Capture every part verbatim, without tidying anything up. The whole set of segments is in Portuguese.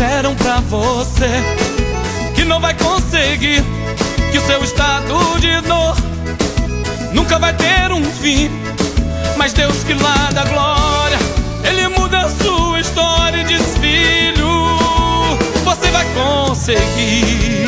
disseram pra você que não vai conseguir, que o seu estado de dor nunca vai ter um fim. Mas Deus que lá da glória, Ele muda a sua história e diz: filho, você vai conseguir.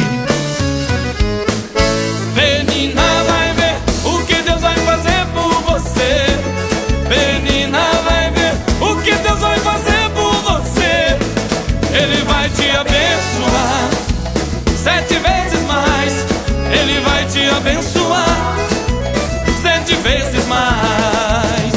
Menina, vai ver o que Deus vai fazer por você. Menina, vai ver o que Deus vai fazer por você. Ele vai te abençoar sete vezes mais. Ele vai te abençoar sete vezes mais.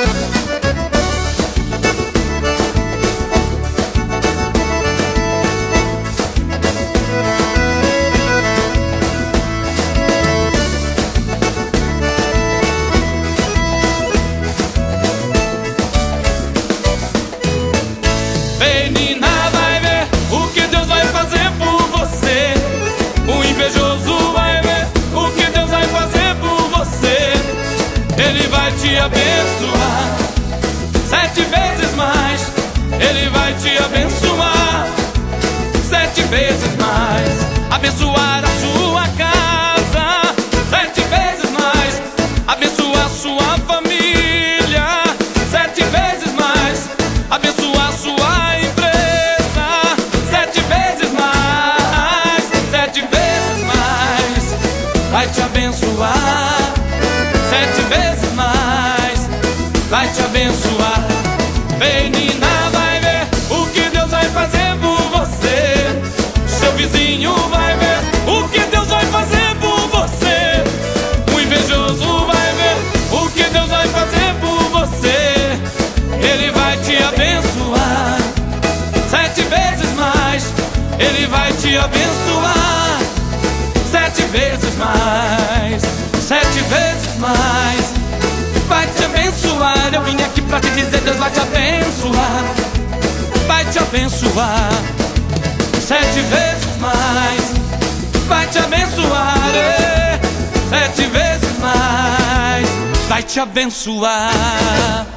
Menina, vai ver o que Deus vai fazer por você. O invejoso vai ver o que Deus vai fazer por você. Ele vai te abençoar sete vezes mais. Ele vai te abençoar sete vezes mais. Abençoar a sua casa sete vezes mais. Abençoar a sua família sete vezes mais. Abençoar a sua empresa sete vezes mais. Sete vezes mais. Vai te abençoar sete vezes mais. Vai te abençoar. Menina, vai ver o que Deus vai fazer por você. Seu vizinho vai ver o que Deus vai fazer por você. O invejoso vai ver o que Deus vai fazer por você. Ele vai te abençoar sete vezes mais. Ele vai te abençoar sete vezes mais. Sete vezes mais. Vai te abençoar. Eu vim aqui pra te dizer: Deus vai te abençoar. Vai te abençoar sete vezes mais. Vai te abençoar, é, sete vezes mais. Vai te abençoar.